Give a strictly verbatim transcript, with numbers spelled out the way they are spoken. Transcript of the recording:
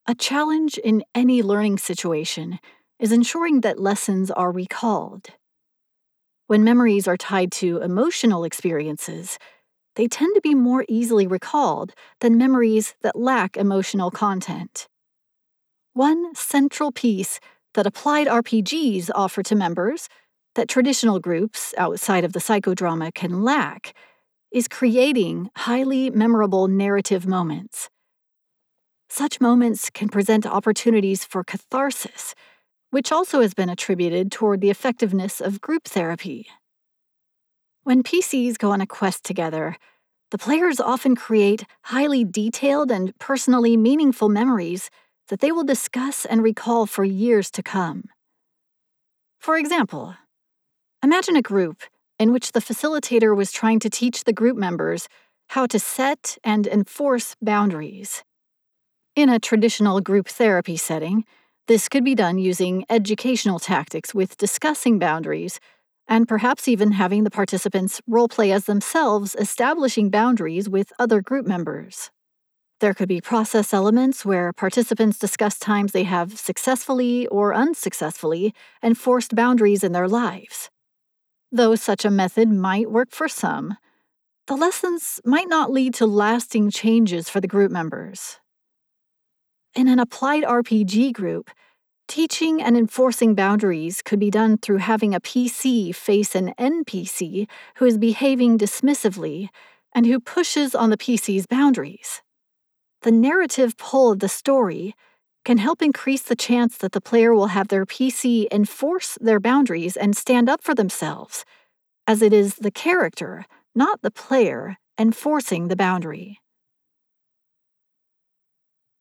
A challenge in any learning situation is ensuring that lessons are recalled. When memories are tied to emotional experiences, they tend to be more easily recalled than memories that lack emotional content. One central piece that applied R P Gs offer to members that traditional groups outside of the psychodrama can lack is creating highly memorable narrative moments. Such moments can present opportunities for catharsis, which also has been attributed toward the effectiveness of group therapy. When P Cs go on a quest together, the players often create highly detailed and personally meaningful memories that they will discuss and recall for years to come. For example, imagine a group in which the facilitator was trying to teach the group members how to set and enforce boundaries. In a traditional group therapy setting, this could be done using educational tactics with discussing boundaries, and perhaps even having the participants role-play as themselves establishing boundaries with other group members. There could be process elements where participants discuss times they have successfully or unsuccessfully enforced boundaries in their lives. Though such a method might work for some, the lessons might not lead to lasting changes for the group members. In an applied R P G group, teaching and enforcing boundaries could be done through having a P C face an N P C who is behaving dismissively and who pushes on the P C's boundaries. The narrative pull of the story can help increase the chance that the player will have their P C enforce their boundaries and stand up for themselves, as it is the character, not the player, enforcing the boundary.